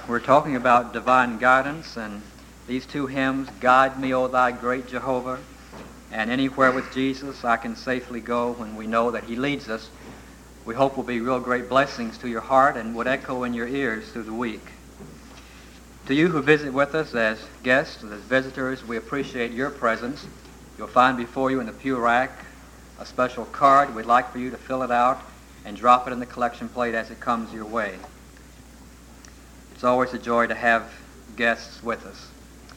We're talking about divine guidance, and these two hymns, Guide Me, O Thou Great Jehovah, and Anywhere with Jesus I Can Safely Go, when we know that he leads us, we hope will be real great blessings to your heart and would echo in your ears through the week. To you who visit with us as guests, as visitors, we appreciate your presence. You'll find before you in the pew rack a special card. We'd like for you to fill it out and drop it in the collection plate as it comes your way. It's always a joy to have guests with us.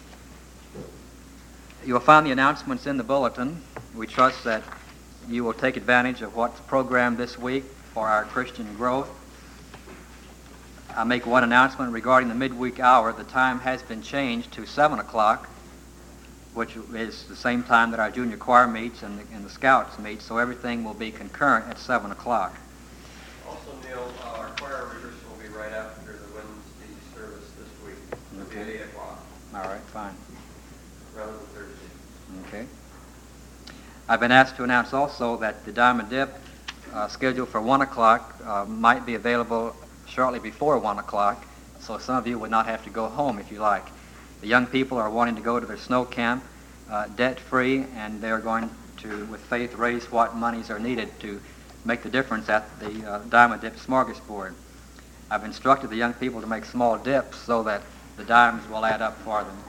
You'll find the announcements in the bulletin. We trust that you will take advantage of what's programmed this week for our Christian growth. I'll make one announcement regarding the midweek hour. The time has been changed to 7 o'clock, which is the same time that our junior choir meets and the Scouts meet, so everything will be concurrent at 7 o'clock. Also, Neil, our choir rehearsal will be right after the Wednesday service this week. It'll be at 8 o'clock. All right, fine. Rather than Thursday. Okay. I've been asked to announce also that the Diamond Dip scheduled for 1 o'clock might be available shortly before 1 o'clock, so some of you would not have to go home if you like. The young people are wanting to go to their snow camp debt-free, and they're going to, with faith, raise what monies are needed to make the difference at the Diamond Dip Smorgasbord. I've instructed the young people to make small dips so that the dimes will add up for them.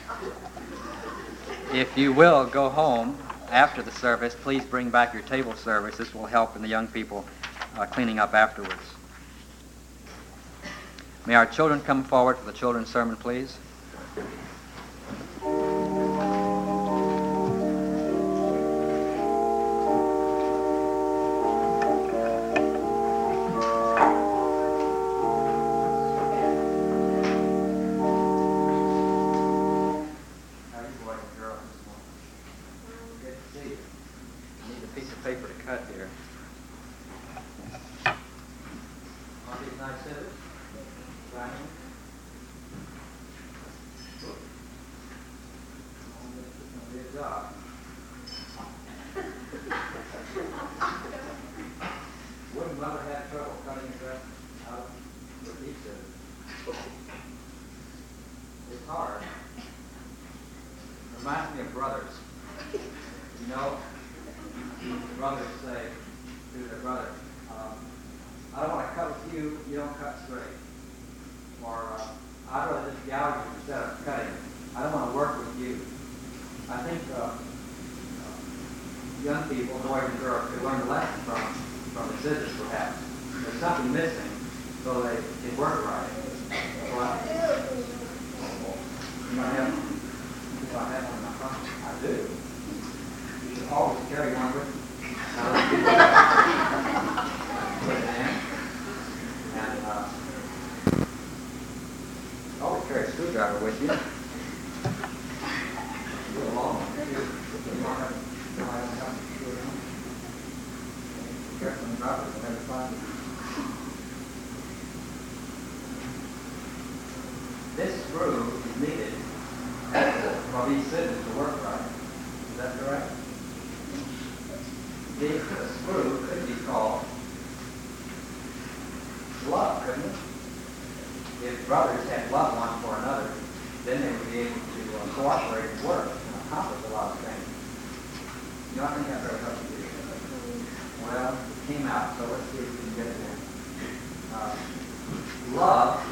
If you will go home after the service, please bring back your table service. This will help in the young people cleaning up afterwards. May our children come forward for the children's sermon, please. Reminds me of brothers. You know, brothers say to their brother, I don't want to cut with you, you don't cut straight. Or, I'd rather just gouge you instead of cutting. I don't want to work with you. I think young people, boys and girls, could learn a lesson from the scissors, perhaps. There's something missing, so they can work right. I have one in my pocket. I do. You should always carry one with you. Put it in. And always carry a screwdriver with you. Go along. You don't have to screw it on. Be careful and drop it. You'll never find it. This screw is needed for these scissors to work right. Is that correct? The screw could be called love, couldn't it? If brothers had love one for another, then they would be able to cooperate and work and accomplish a lot of things. You know, I think that very helpful to you. Well, it came out, so let's see if we can get it in. Love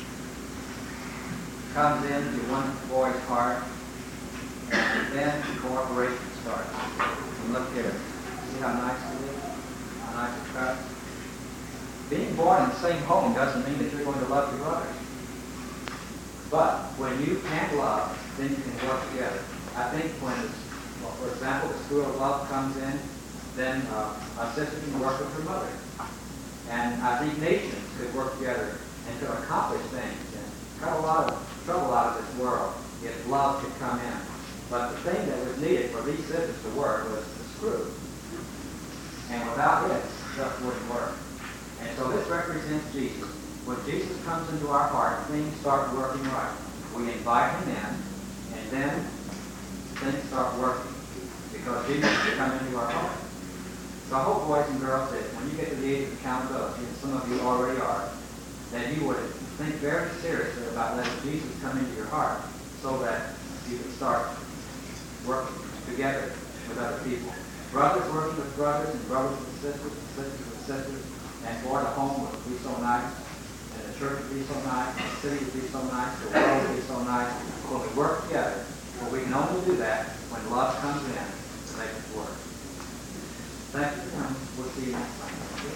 comes into one boy's heart, and then cooperation starts. And look here. See how nice it is? How nice it cuts? Being born in the same home doesn't mean that you're going to love your brothers. But when you can't love, then you can work together. I think when, for example, the screw of love comes in, then a sister can work with her mother. And I think nations could work together and could accomplish things and cut a lot of trouble out of this world if love could come in. But the thing that was needed for these scissors to work was the screw. And without it, stuff wouldn't work. And so this represents Jesus. When Jesus comes into our heart, things start working right. We invite him in, and then things start working. Because Jesus has come into our heart. So I hope, boys and girls, that when you get to the age of accountability, and some of you already are, that you would think very seriously about letting Jesus come into your heart so that you can start working together with other people. Brothers working with brothers, and brothers with sisters, and sisters with sisters. And boy, the home would be so nice, and the church would be so nice, and the city would be so nice, the world would be so nice. When we work together, but we can only do that when love comes in to make it work. Thank you for coming. We'll see you next time.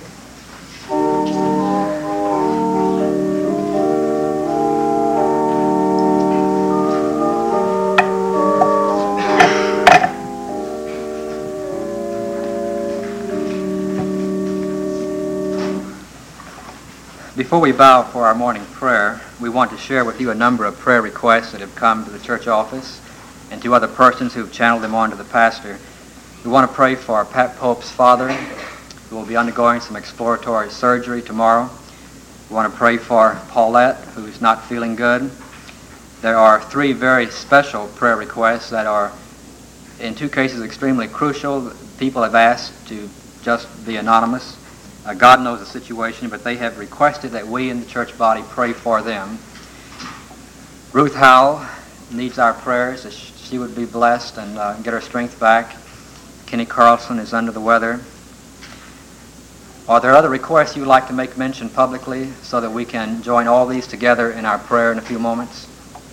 Before we bow for our morning prayer, we want to share with you a number of prayer requests that have come to the church office and to other persons who have channeled them on to the pastor. We want to pray for Pat Pope's father, who will be undergoing some exploratory surgery tomorrow. We want to pray for Paulette, who's not feeling good. There are 3 very special prayer requests that are, in 2 cases, extremely crucial. People have asked to just be anonymous. God knows the situation, but they have requested that we in the church body pray for them. Ruth Howell needs our prayers that she would be blessed and get her strength back. Kenny Carlson is under the weather. Are there other requests you would like to make mention publicly so that we can join all these together in our prayer in a few moments?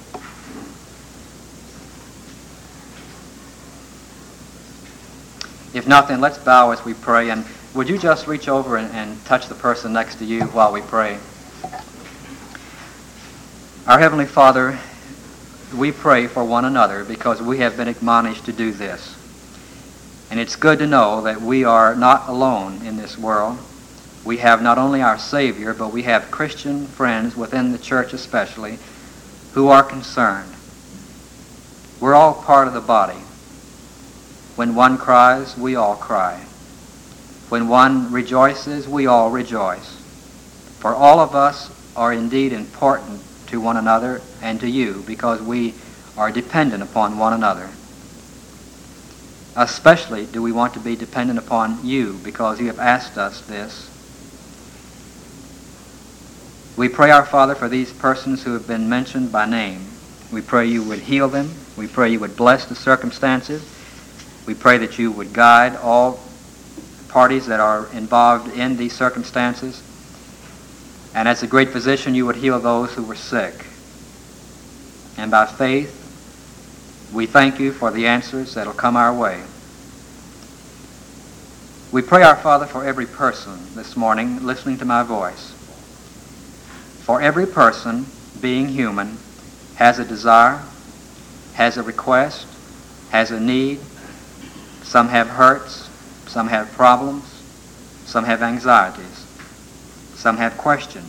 If not, then let's bow as we pray. And would you just reach over and touch the person next to you while we pray? Our Heavenly Father, we pray for one another because we have been admonished to do this. And it's good to know that we are not alone in this world. We have not only our Savior, but we have Christian friends within the church especially who are concerned. We're all part of the body. When one cries, we all cry. When one rejoices, we all rejoice. For all of us are indeed important to one another and to you because we are dependent upon one another. Especially do we want to be dependent upon you because you have asked us this. We pray, our Father, for these persons who have been mentioned by name. We pray you would heal them. We pray you would bless the circumstances. We pray that you would guide all parties that are involved in these circumstances. And as a great physician, you would heal those who were sick. And by faith, we thank you for the answers that will come our way. We pray, our Father, for every person this morning listening to my voice. For every person, being human, has a desire, has a request, has a need. Some have hurts, some have problems, some have anxieties, some have questions.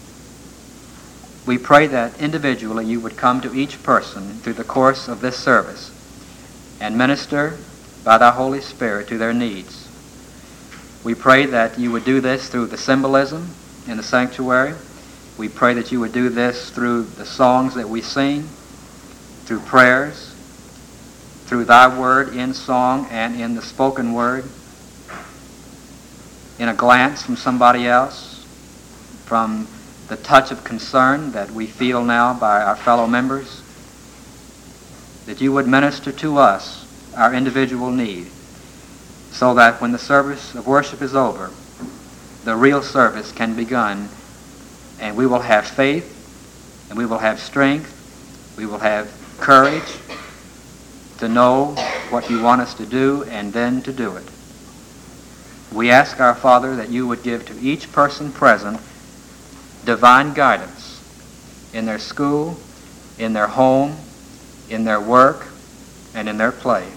We pray that individually you would come to each person through the course of this service and minister by thy Holy Spirit to their needs. We pray that you would do this through the symbolism in the sanctuary. We pray that you would do this through the songs that we sing, through prayers, through thy word in song and in the spoken word, in a glance from somebody else, from the touch of concern that we feel now by our fellow members, that you would minister to us our individual need, so that when the service of worship is over, the real service can begin, and we will have faith, and we will have strength, we will have courage to know what you want us to do and then to do it. We ask, our Father, that you would give to each person present divine guidance in their school, in their home, in their work, and in their play.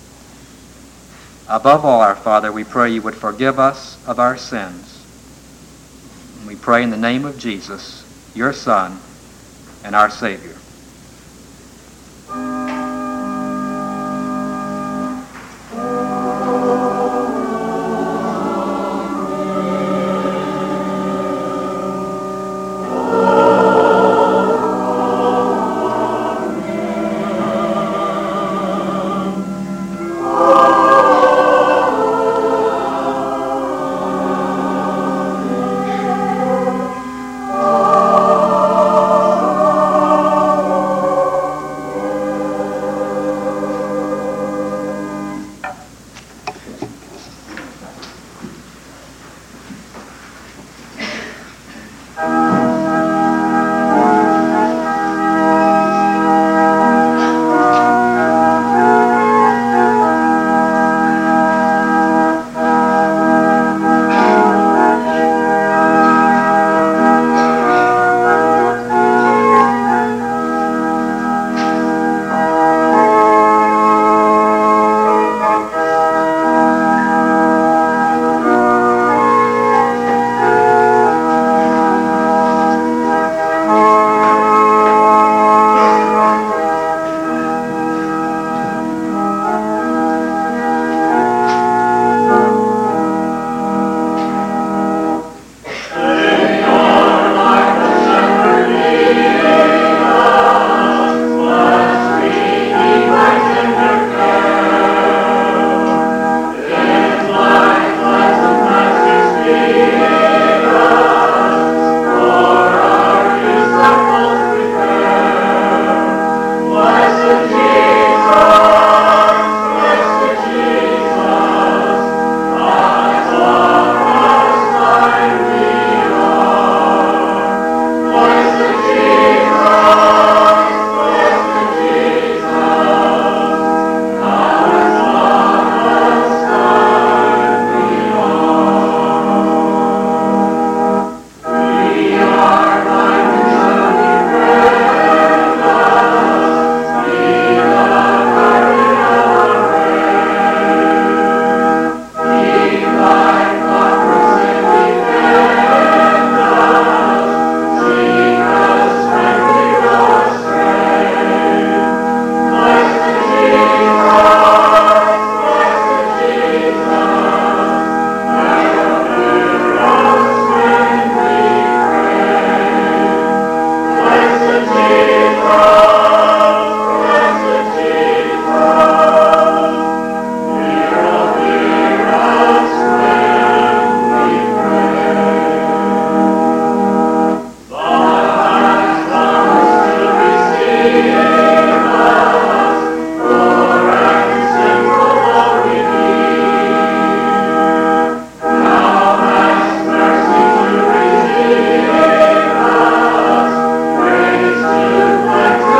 Above all, our Father, we pray you would forgive us of our sins. And we pray in the name of Jesus, your Son and our Savior. Oh Praise to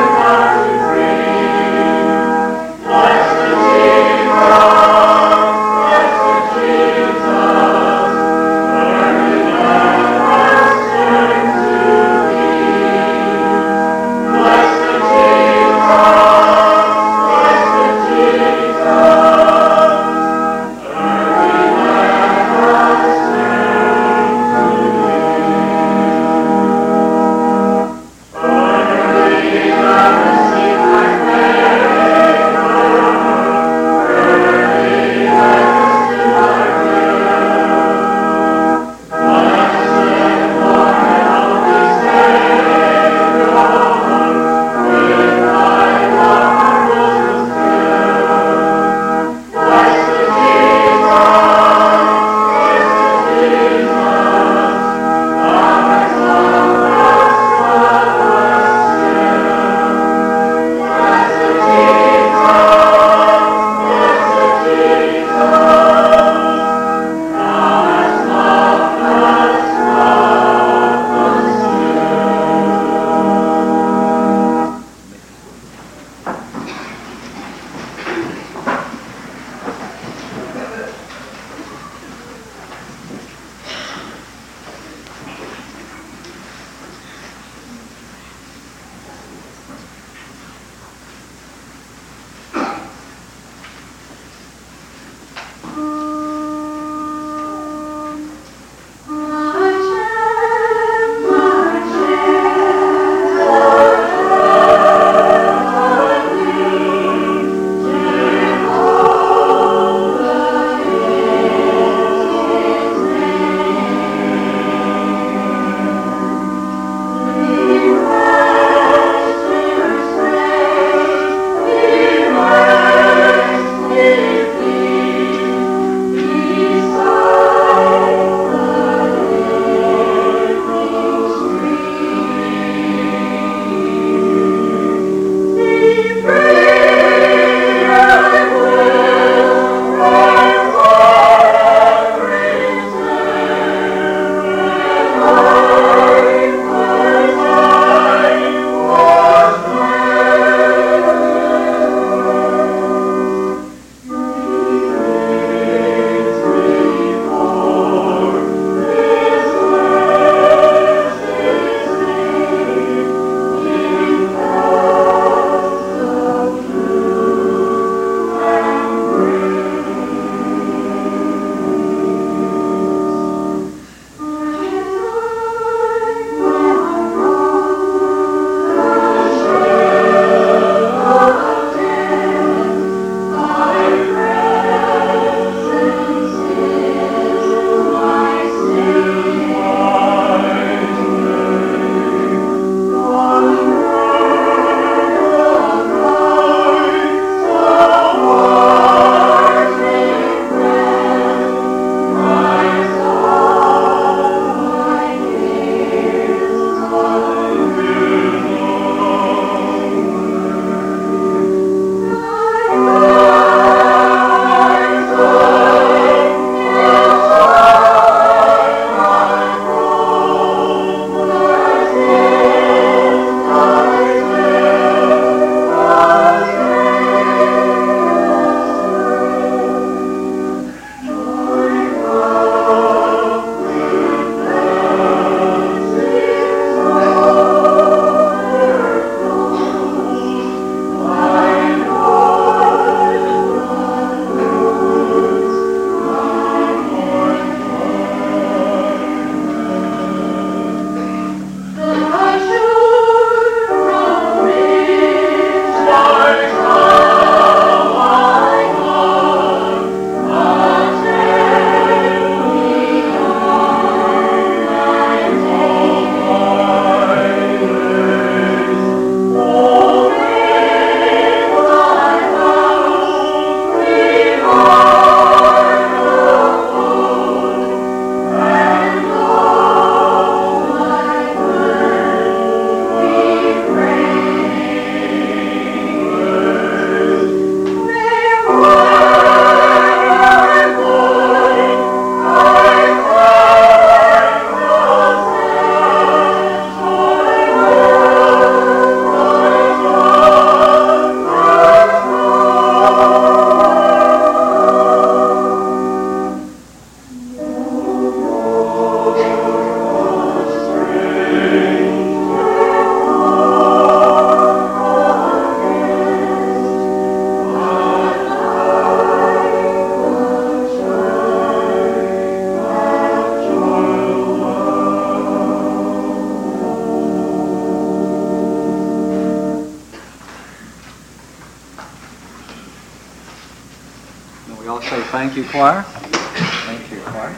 We'll say thank you, choir. Thank you, choir.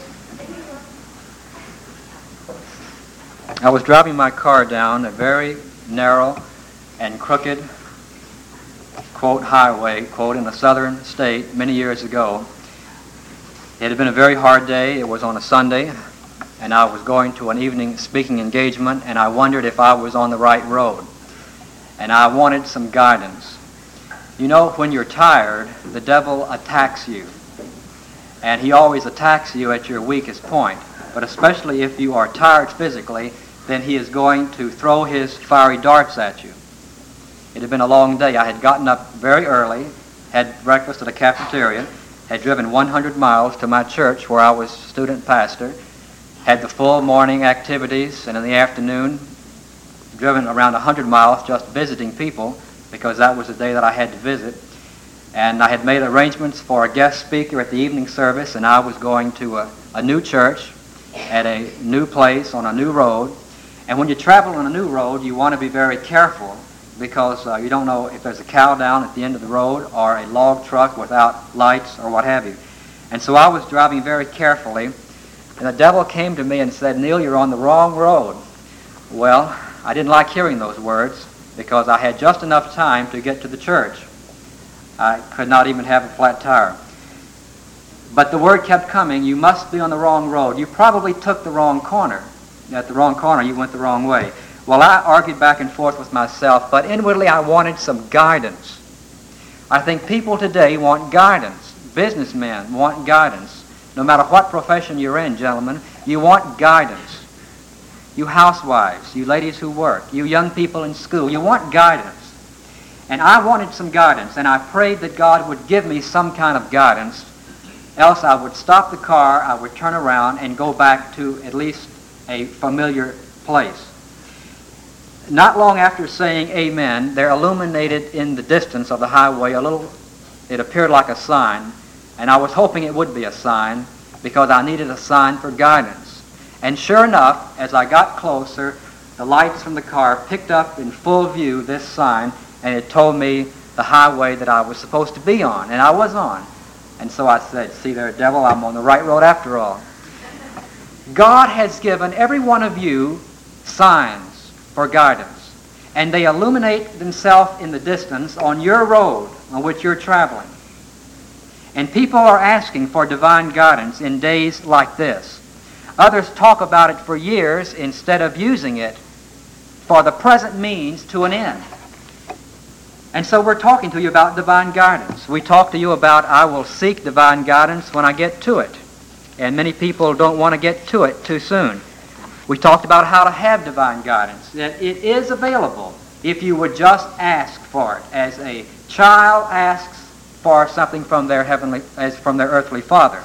I was driving my car down a very narrow and crooked, quote, highway, quote, in a southern state many years ago. It had been a very hard day. It was on a Sunday, and I was going to an evening speaking engagement, and I wondered if I was on the right road. And I wanted some guidance. You know, when you're tired, the devil attacks you. And he always attacks you at your weakest point. But especially if you are tired physically, then he is going to throw his fiery darts at you. It had been a long day. I had gotten up very early, had breakfast at a cafeteria, had driven 100 miles to my church where I was student pastor, had the full morning activities, and in the afternoon driven around 100 miles just visiting people, because that was the day that I had to visit. And I had made arrangements for a guest speaker at the evening service, and I was going to a new church at a new place on a new road. And when you travel on a new road, you want to be very careful, because you don't know if there's a cow down at the end of the road or a log truck without lights or what have you. And so I was driving very carefully, and the devil came to me and said, "Neil, you're on the wrong road." Well, I didn't like hearing those words, because I had just enough time to get to the church. I could not even have a flat tire. But the word kept coming, "You must be on the wrong road. You probably took the wrong corner. At the wrong corner, you went the wrong way." Well, I argued back and forth with myself, but inwardly I wanted some guidance. I think people today want guidance. Businessmen want guidance. No matter what profession you're in, gentlemen, you want guidance. You housewives, you ladies who work, you young people in school, you want guidance. And I wanted some guidance, and I prayed that God would give me some kind of guidance, else I would stop the car, I would turn around and go back to at least a familiar place. Not long after saying amen, there illuminated in the distance of the highway it appeared like a sign, and I was hoping it would be a sign, because I needed a sign for guidance. And sure enough, as I got closer, the lights from the car picked up in full view this sign, and it told me the highway that I was supposed to be on, and I was on. And so I said, "See there, devil, I'm on the right road after all." God has given every one of you signs for guidance, and they illuminate themselves in the distance on your road on which you're traveling. And people are asking for divine guidance in days like this. Others talk about it for years instead of using it for the present means to an end. And so we're talking to you about divine guidance. We talk to you about, I will seek divine guidance when I get to it. And many people don't want to get to it too soon. We talked about how to have divine guidance, that it is available if you would just ask for it, as a child asks for something from their earthly father.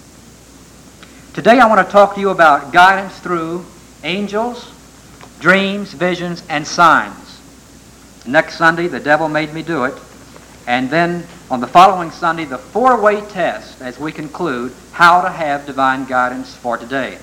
Today I want to talk to you about guidance through angels, dreams, visions, and signs. Next Sunday, the devil made me do it. And then on the following Sunday, the four-way test as we conclude how to have divine guidance for today.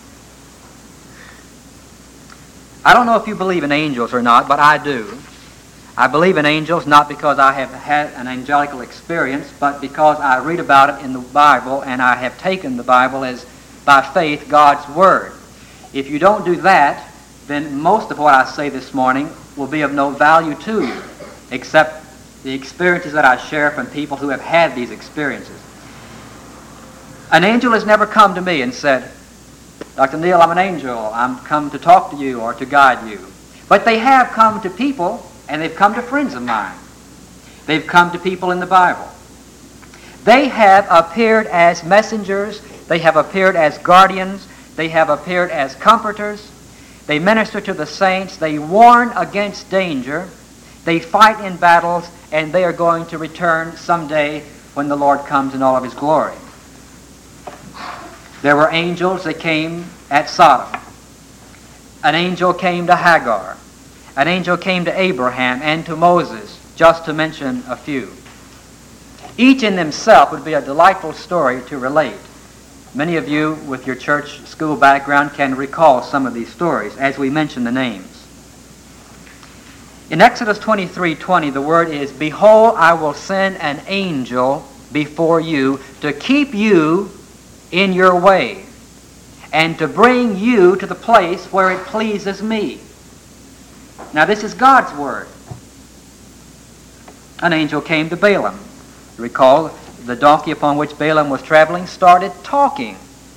I don't know if you believe in angels or not, but I do. I believe in angels not because I have had an angelical experience, but because I read about it in the Bible, and I have taken the Bible as, by faith, God's Word. If you don't do that, then most of what I say this morning will be of no value to you, except the experiences that I share from people who have had these experiences. An angel has never come to me and said, "Dr. Neil, I'm an angel. I'm come to talk to you or to guide you." But they have come to people, and they've come to friends of mine. They've come to people in the Bible. They have appeared as messengers. They have appeared as guardians. They have appeared as comforters. They minister to the saints. They warn against danger. They fight in battles, and they are going to return someday when the Lord comes in all of His glory. There were angels that came at Sodom. An angel came to Hagar. An angel came to Abraham and to Moses, just to mention a few. Each in themselves would be a delightful story to relate. Many of you with your church school background can recall some of these stories as we mention the names. In Exodus 23:20, the word is, "Behold, I will send an angel before you to keep you in your way and to bring you to the place where it pleases me. Now this is God's word. An angel came to Balaam. Recall, the donkey upon which Balaam was traveling started talking.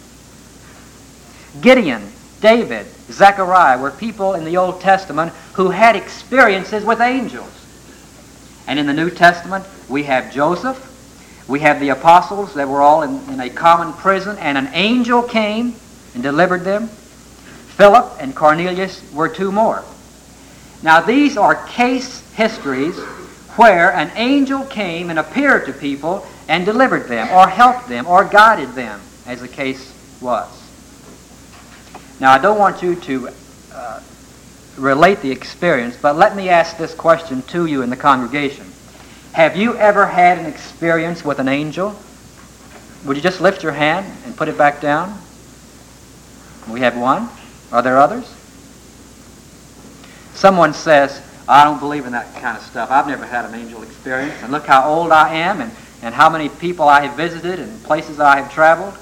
Gideon, David, Zechariah were people in the Old Testament who had experiences with angels. And in the New Testament, we have Joseph, we have the apostles that were all in a common prison, and an angel came and delivered them. Philip and Cornelius were two more. Now these are case histories where an angel came and appeared to people and delivered them, or helped them, or guided them, as the case was. Now I don't want you to relate the experience, but let me ask this question to you in the congregation. Have you ever had an experience with an angel? Would you just lift your hand and put it back down? We have one. Are there others? Someone says, I don't believe in that kind of stuff. I've never had an angel experience. And look how old I am and how many people I have visited and places I have traveled.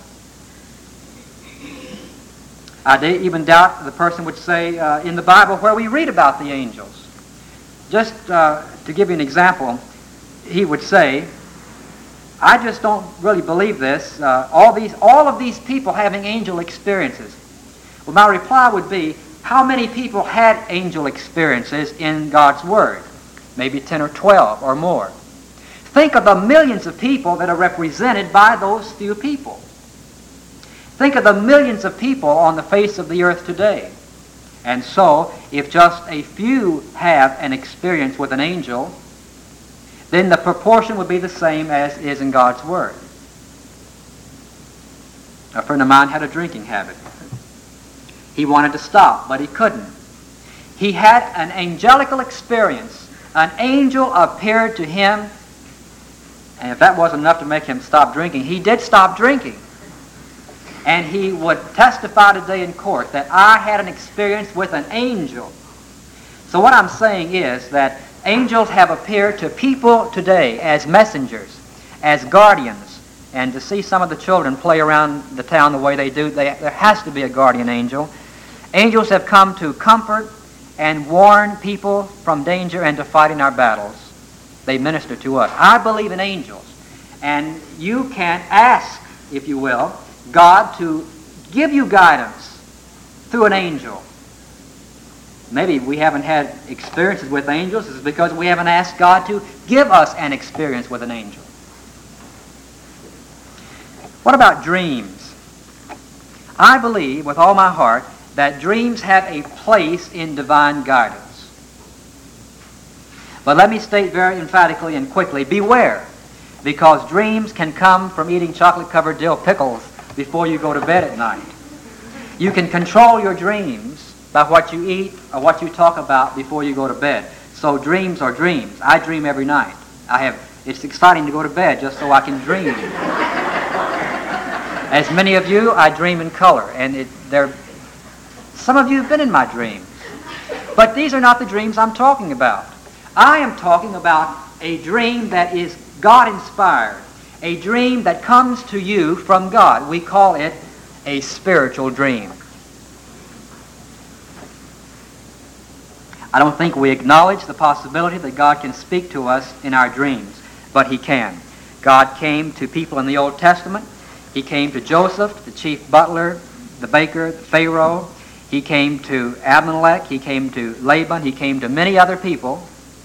I even doubt the person would say in the Bible where we read about the angels. Just to give you an example, he would say, I just don't really believe this. All of these people having angel experiences. Well, my reply would be, how many people had angel experiences in God's Word? Maybe 10 or 12 or more. Think of the millions of people that are represented by those few people. Think of the millions of people on the face of the earth today. And so, if just a few have an experience with an angel, then the proportion would be the same as is in God's Word. A friend of mine had a drinking habit. He wanted to stop, but he couldn't. He had an angelical experience. An angel appeared to him, and if that wasn't enough to make him stop drinking, he did stop drinking. And he would testify today in court that I had an experience with an angel. So what I'm saying is that angels have appeared to people today as messengers, as guardians. And to see some of the children play around the town the way they do, there has to be a guardian angel. Angels have come to comfort and warn people from danger and to fight in our battles. They minister to us. I believe in angels. And you can ask, if you will, God to give you guidance through an angel. Maybe we haven't had experiences with angels. It's because we haven't asked God to give us an experience with an angel. What about dreams? I believe with all my heart that dreams have a place in divine guidance. But let me state very emphatically and quickly, beware, because dreams can come from eating chocolate-covered dill pickles before you go to bed at night. You can control your dreams by what you eat or what you talk about before you go to bed. So dreams are dreams. I dream every night. It's exciting to go to bed just so I can dream. As many of you, I dream in color, and some of you have been in my dreams. But these are not the dreams I'm talking about. I am talking about a dream that is God-inspired, a dream that comes to you from God. We call it a spiritual dream. I don't think we acknowledge the possibility that God can speak to us in our dreams, but He can. God came to people in the Old Testament. He came to Joseph, the chief butler, the baker, the Pharaoh. He came to Abimelech. He came to Laban. He came to many other people.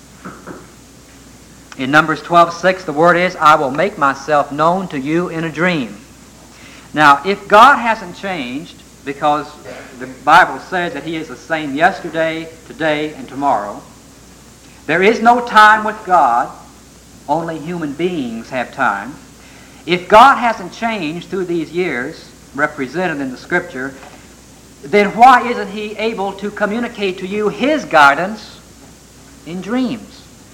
In Numbers 12:6, the word is, I will make myself known to you in a dream. Now, if God hasn't changed, because the Bible says that He is the same yesterday, today, and tomorrow, there is no time with God. Only human beings have time. If God hasn't changed through these years, represented in the Scripture, then why isn't He able to communicate to you His guidance in dreams?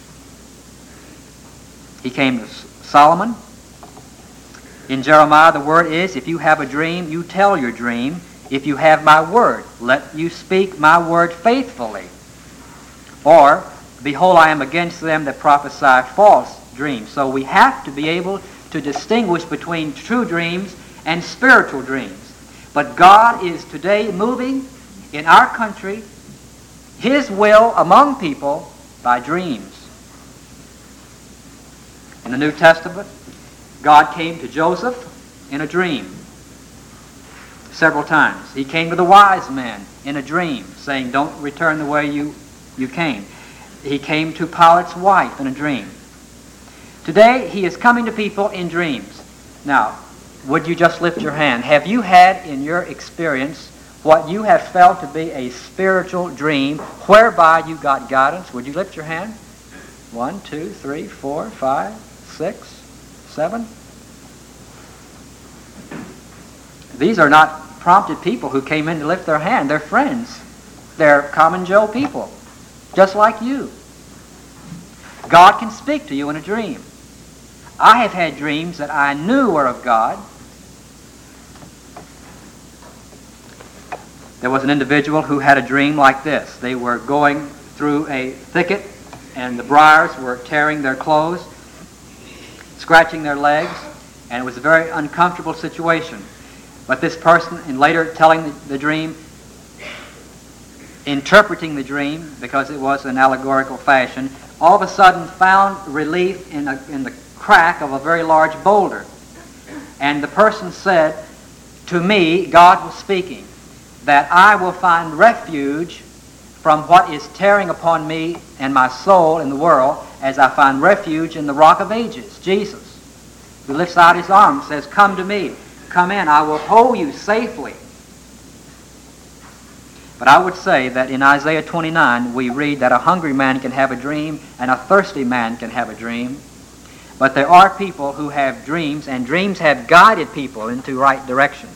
He came to Solomon. In Jeremiah, the word is, if you have a dream, you tell your dream. If you have my word, let you speak my word faithfully. Or, behold, I am against them that prophesy false dreams. So we have to be able to distinguish between true dreams and spiritual dreams. But God is today moving in our country His will among people by dreams. In the New Testament, God came to Joseph in a dream several times. He came to the wise men in a dream, saying, don't return the way you came. He came to Pilate's wife in a dream. Today, He is coming to people in dreams. Now, would you just lift your hand? Have you had in your experience what you have felt to be a spiritual dream whereby you got guidance? Would you lift your hand? 1, 2, 3, 4, 5, 6, 7. These are not prompted people who came in to lift their hand. They're friends. They're common Joe people, just like you. God can speak to you in a dream. I have had dreams that I knew were of God. There was an individual who had a dream like this. They were going through a thicket, and the briars were tearing their clothes, scratching their legs, and it was a very uncomfortable situation. But this person, in later telling the dream, interpreting the dream, because it was an allegorical fashion, all of a sudden found relief in the crack of a very large boulder. And the person said, to me, God was speaking, that I will find refuge from what is tearing upon me and my soul in the world, as I find refuge in the Rock of Ages, Jesus. He lifts out His arm and says, come to me, come in, I will hold you safely. But I would say that in Isaiah 29, we read that a hungry man can have a dream and a thirsty man can have a dream. But there are people who have dreams, and dreams have guided people into right directions.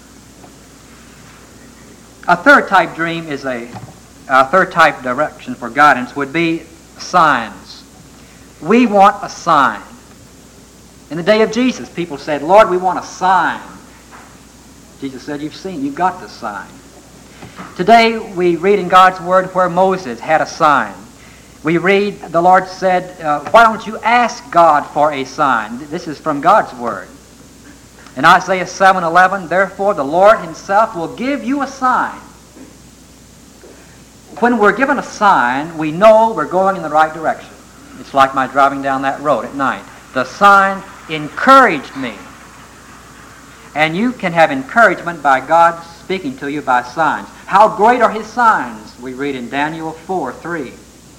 A third type dream is a third type direction for guidance would be signs. We want a sign. In the day of Jesus, people said, Lord, we want a sign. Jesus said, you've got the sign. Today, we read in God's Word where Moses had a sign. We read, the Lord said, why don't you ask God for a sign? This is from God's Word. In Isaiah 7:11, therefore the Lord Himself will give you a sign. When we're given a sign, we know we're going in the right direction. It's like my driving down that road at night. The sign encouraged me. And you can have encouragement by God speaking to you by signs. How great are His signs? We read in Daniel 4:3.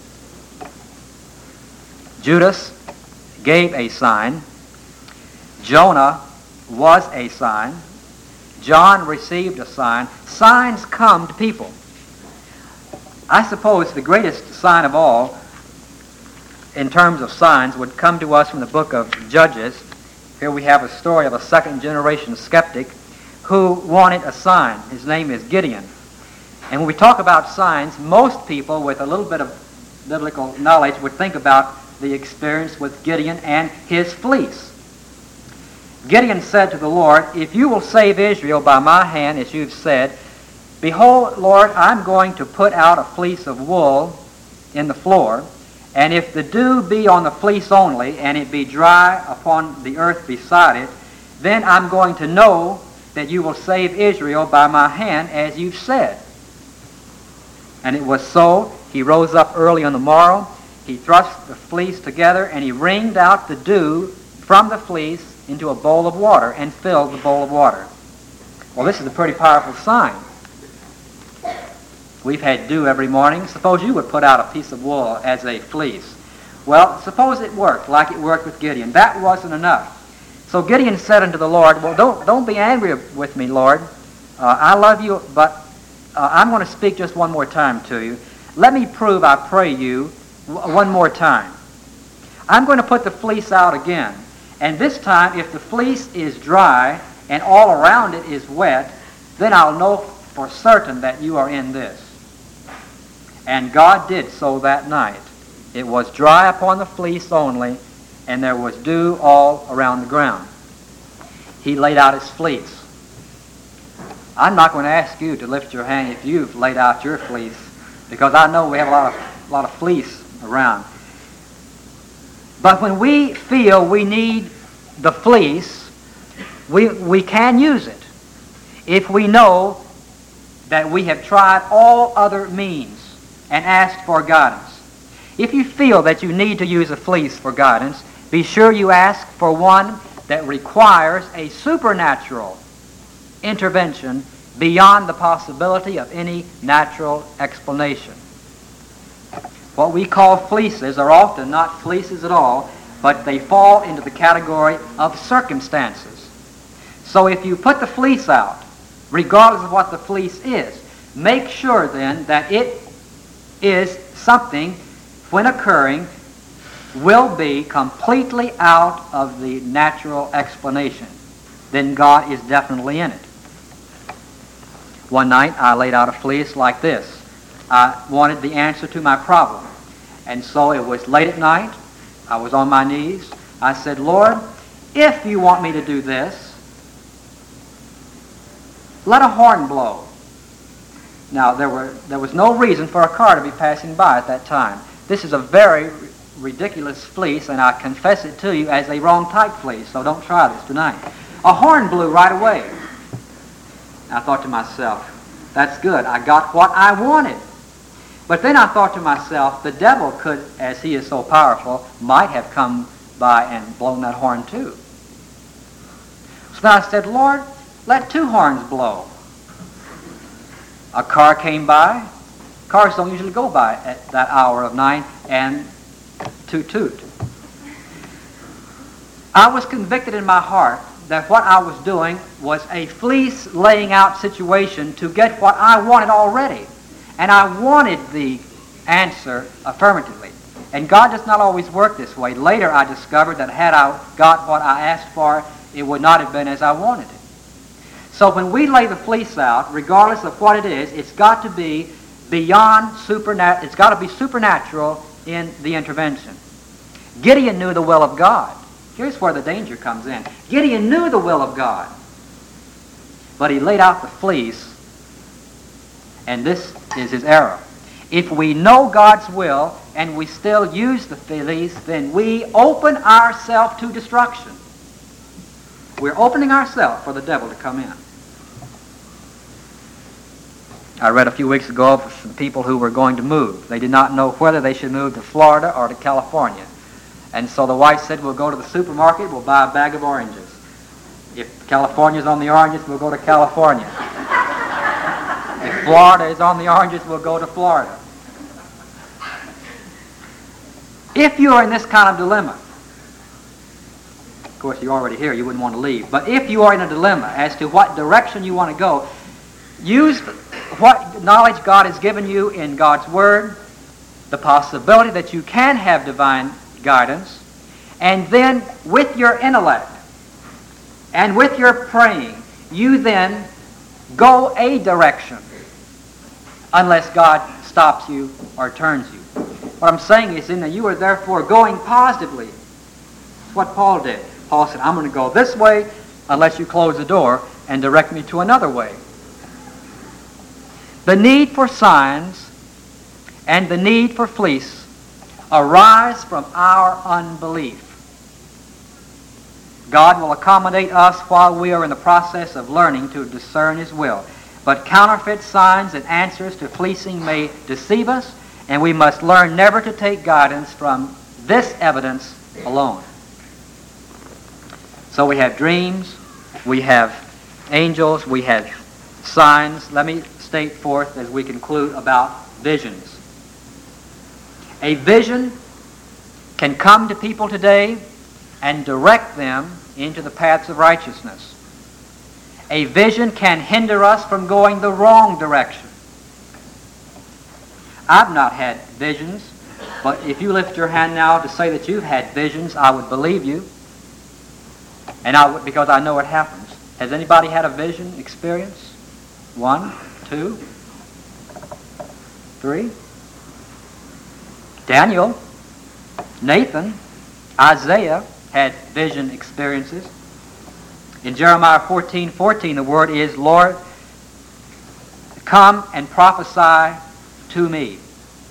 Judas gave a sign. Jonah was a sign. John received a sign. Signs come to people. I suppose the greatest sign of all, in terms of signs, would come to us from the book of Judges. Here we have a story of a second-generation skeptic who wanted a sign. His name is Gideon. And when we talk about signs, most people with a little bit of biblical knowledge would think about the experience with Gideon and his fleece. Gideon said to the Lord, if you will save Israel by my hand, as you've said, behold, Lord, I'm going to put out a fleece of wool in the floor, and if the dew be on the fleece only, and it be dry upon the earth beside it, then I'm going to know that you will save Israel by my hand, as you've said. And it was so. He rose up early on the morrow, he thrust the fleece together, and he wringed out the dew from the fleece into a bowl of water, and filled the bowl of water. Well, this is a pretty powerful sign. We've had dew every morning. Suppose you would put out a piece of wool as a fleece. Well, suppose it worked like it worked with Gideon. That wasn't enough. So Gideon said unto the Lord, well, don't be angry with me, Lord. I love you, but I'm going to speak just one more time to you. Let me prove, I pray you, one more time. I'm going to put the fleece out again. And this time, if the fleece is dry and all around it is wet, then I'll know for certain that you are in this. And God did so that night. It was dry upon the fleece only, and there was dew all around the ground. He laid out his fleece. I'm not going to ask you to lift your hand if you've laid out your fleece, because I know we have a lot of fleece around. But when we feel we need the fleece, we can use it if we know that we have tried all other means and asked for guidance. If you feel that you need to use a fleece for guidance, be sure you ask for one that requires a supernatural intervention beyond the possibility of any natural explanation. What we call fleeces are often not fleeces at all, but they fall into the category of circumstances. So if you put the fleece out, regardless of what the fleece is, make sure then that it is something, when occurring, will be completely out of the natural explanation. Then God is definitely in it. One night I laid out a fleece like this. I wanted the answer to my problem. And so it was late at night. I was on my knees. I said, Lord, if you want me to do this, let a horn blow. Now, there was no reason for a car to be passing by at that time. This is a very ridiculous fleece, and I confess it to you as a wrong type fleece, so don't try this tonight. A horn blew right away. I thought to myself, that's good. I got what I wanted. But then I thought to myself, the devil could, as he is so powerful, might have come by and blown that horn too. So then I said, Lord, let two horns blow. A car came by. Cars don't usually go by at that hour of night, and toot. I was convicted in my heart that what I was doing was a fleece laying out situation to get what I wanted already. And I wanted the answer affirmatively. And God does not always work this way. Later I discovered that had I got what I asked for, it would not have been as I wanted it. So when we lay the fleece out, regardless of what it is, it's got to be beyond supernatural. It's got to be supernatural in the intervention. Gideon knew the will of God. Here's where the danger comes in. Gideon knew the will of God, but he laid out the fleece, and this is his error. If we know God's will and we still use the fleece, then we open ourselves to destruction. We're opening ourselves for the devil to come in. I read a few weeks ago of some people who were going to move. They did not know whether they should move to Florida or to California. And so the wife said, we'll go to the supermarket, we'll buy a bag of oranges. If California's on the oranges, we'll go to California. If Florida is on the oranges, we'll go to Florida. If you are in this kind of dilemma, of course you're already here, you wouldn't want to leave, but if you are in a dilemma as to what direction you want to go, use what knowledge God has given you in God's Word, the possibility that you can have divine guidance, and then with your intellect and with your praying, you then go a direction unless God stops you or turns you. What I'm saying is that you are therefore going positively. That's what Paul did. Paul said, I'm going to go this way unless you close the door and direct me to another way. The need for signs and the need for fleece arise from our unbelief. God will accommodate us while we are in the process of learning to discern His will. But counterfeit signs and answers to fleecing may deceive us, and we must learn never to take guidance from this evidence alone. So we have dreams, we have angels, we have signs. Let me state forth as we conclude about visions. A vision can come to people today and direct them into the paths of righteousness. A vision can hinder us from going the wrong direction. I've not had visions, but if you lift your hand now to say that you've had visions, I would believe you. And I would, because I know it happens. Has anybody had a vision experience? 1, 2, 3. Daniel, Nathan, Isaiah had vision experiences. In Jeremiah 14:14, the word is, Lord, come and prophesy to me.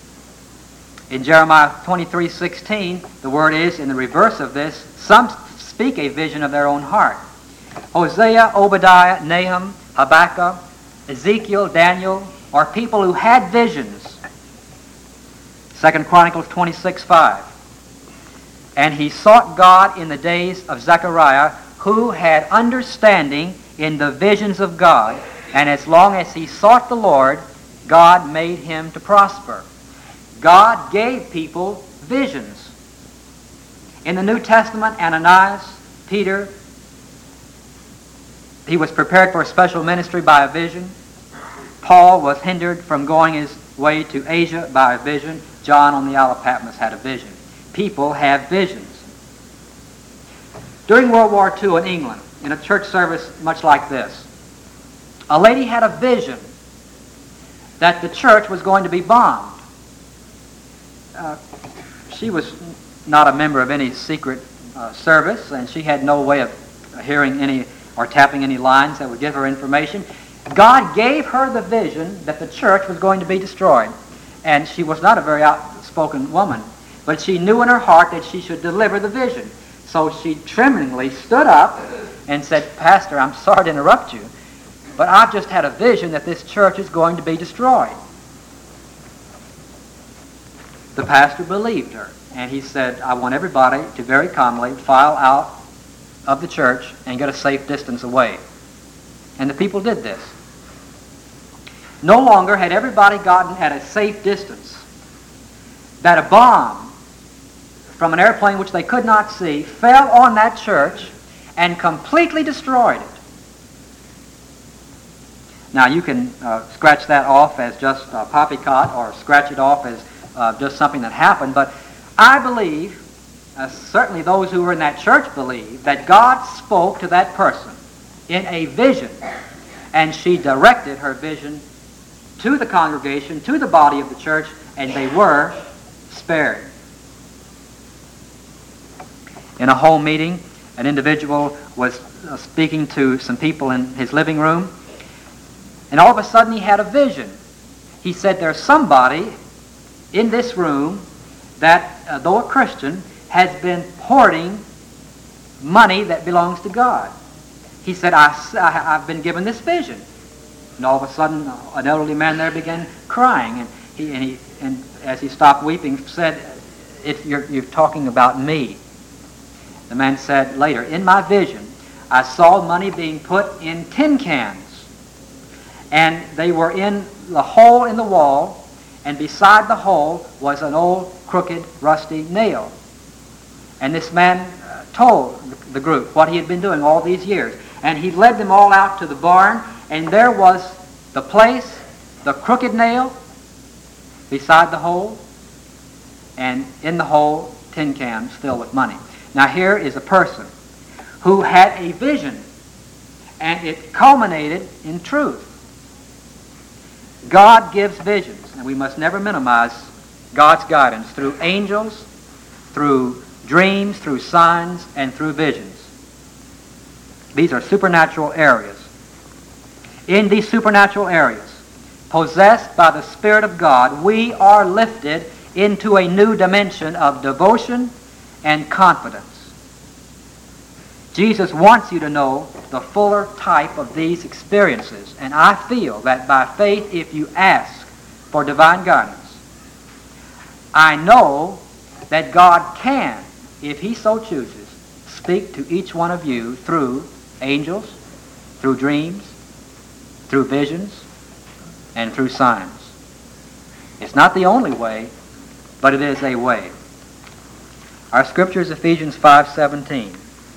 In Jeremiah 23:16, the word is, in the reverse of this, some speak a vision of their own heart. Hosea, Obadiah, Nahum, Habakkuk, Ezekiel, Daniel are people who had visions. 2 Chronicles 26:5. And he sought God in the days of Zechariah, who had understanding in the visions of God. And as long as he sought the Lord, God made him to prosper. God gave people visions. In the New Testament, Ananias, Peter, he was prepared for a special ministry by a vision. Paul was hindered from going his way to Asia by a vision. John on the Isle of Patmos had a vision. People have visions. During World War II in England, in a church service much like this, a lady had a vision that the church was going to be bombed. She was not a member of any secret service, and she had no way of hearing any or tapping any lines that would give her information. God gave her the vision that the church was going to be destroyed. And she was not a very outspoken woman, but she knew in her heart that she should deliver the vision. So she tremblingly stood up and said, "Pastor, I'm sorry to interrupt you, but I've just had a vision that this church is going to be destroyed." The pastor believed her, and he said, "I want everybody to very calmly file out of the church and get a safe distance away." And the people did this. No longer had everybody gotten at a safe distance that a bomb from an airplane which they could not see fell on that church and completely destroyed it. Now you can scratch that off as just poppycock or scratch it off as just something that happened, but I believe, certainly those who were in that church believe, that God spoke to that person in a vision, and she directed her vision to the congregation, to the body of the church, and they were spared. In a home meeting, an individual was speaking to some people in his living room, and all of a sudden he had a vision. He said, "There's somebody in this room that, though a Christian, has been hoarding money that belongs to God." He said, I've been given this vision. And all of a sudden, an elderly man there began crying, and as he stopped weeping, said, you're talking about me." The man said later, "In my vision, I saw money being put in tin cans, and they were in the hole in the wall, and beside the hole was an old, crooked, rusty nail." And this man told the group what he had been doing all these years. And he led them all out to the barn, and there was the place, the crooked nail, beside the hole, and in the hole, tin cans filled with money. Now here is a person who had a vision, and it culminated in truth. God gives visions, and we must never minimize God's guidance through angels, through dreams, through signs, and through visions. These are supernatural areas. In these supernatural areas, possessed by the Spirit of God, we are lifted into a new dimension of devotion and confidence. Jesus wants you to know the fuller type of these experiences, and I feel that by faith, if you ask for divine guidance, I know that God can, if He so chooses, speak to each one of you through angels, through dreams, through visions, and through signs. It's not the only way, but it is a way. Our scripture is Ephesians 5:17.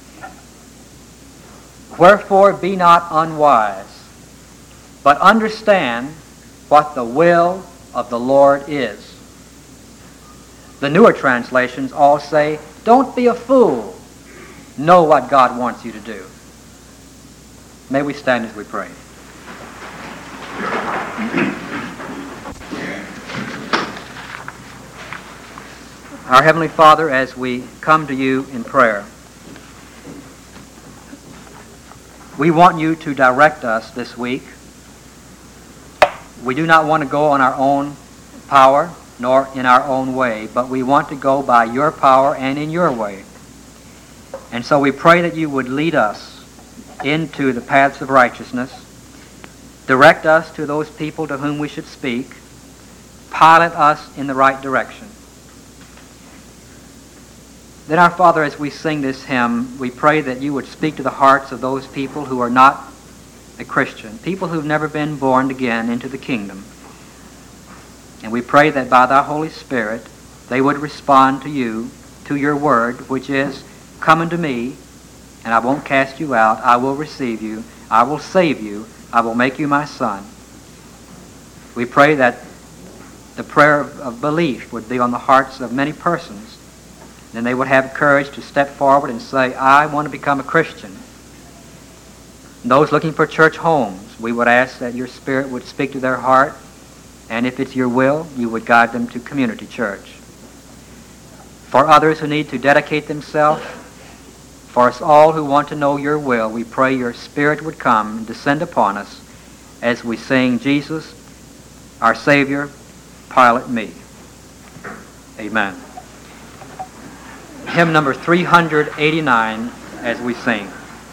"Wherefore be not unwise, but understand what the will of the Lord is." The newer translations all say, "Don't be a fool. Know what God wants you to do." May we stand as we pray. Our Heavenly Father, as we come to you in prayer, we want you to direct us this week. We do not want to go on our own power nor in our own way, but we want to go by your power and in your way. And so we pray that you would lead us into the paths of righteousness, direct us to those people to whom we should speak, pilot us in the right direction. Then, our Father, as we sing this hymn, we pray that you would speak to the hearts of those people who are not a Christian, people who've never been born again into the kingdom. And we pray that by thy Holy Spirit, they would respond to you, to your word, which is, come unto me, and I won't cast you out. I will receive you. I will save you. I will make you my son. We pray that the prayer of belief would be on the hearts of many persons. Then they would have courage to step forward and say, I want to become a Christian. Those looking for church homes, we would ask that your Spirit would speak to their heart, and if it's your will, you would guide them to community church. For others who need to dedicate themselves, for us all who want to know your will, we pray your Spirit would come and descend upon us as we sing, Jesus, our Savior, pilot me. Amen. Hymn number 389 as we sing.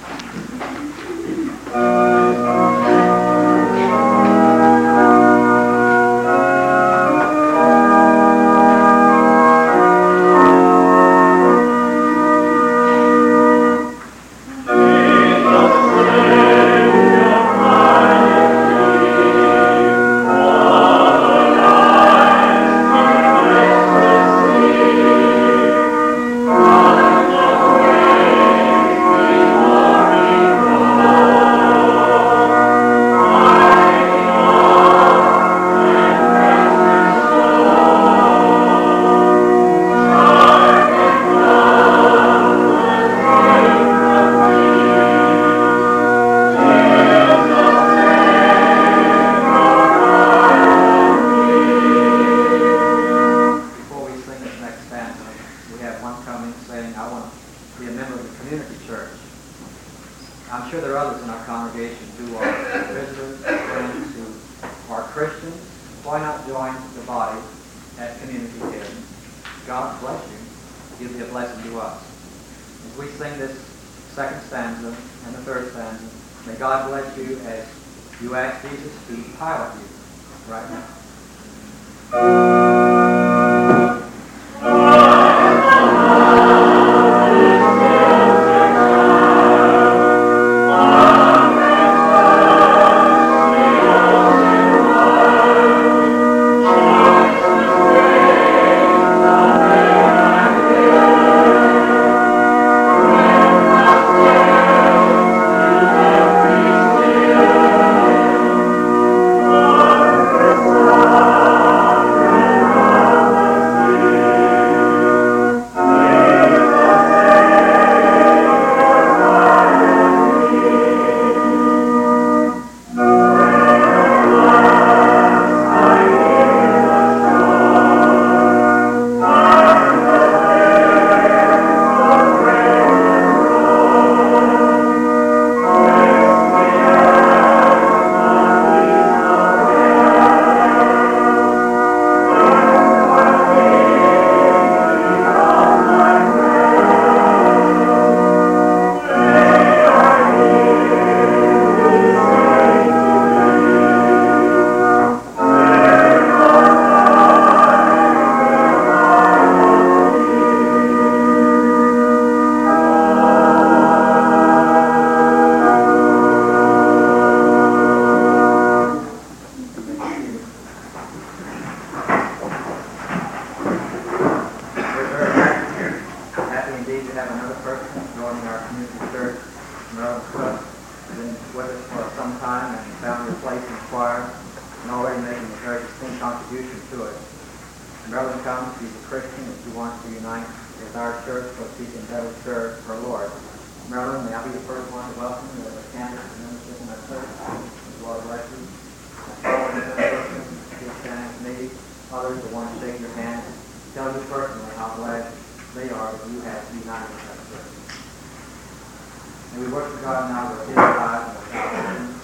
And we worship God now with his eyes and salvation.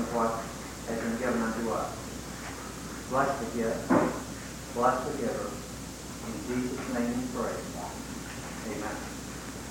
of what has been given unto us. Bless the gift, bless the giver. In Jesus' name we pray. Amen.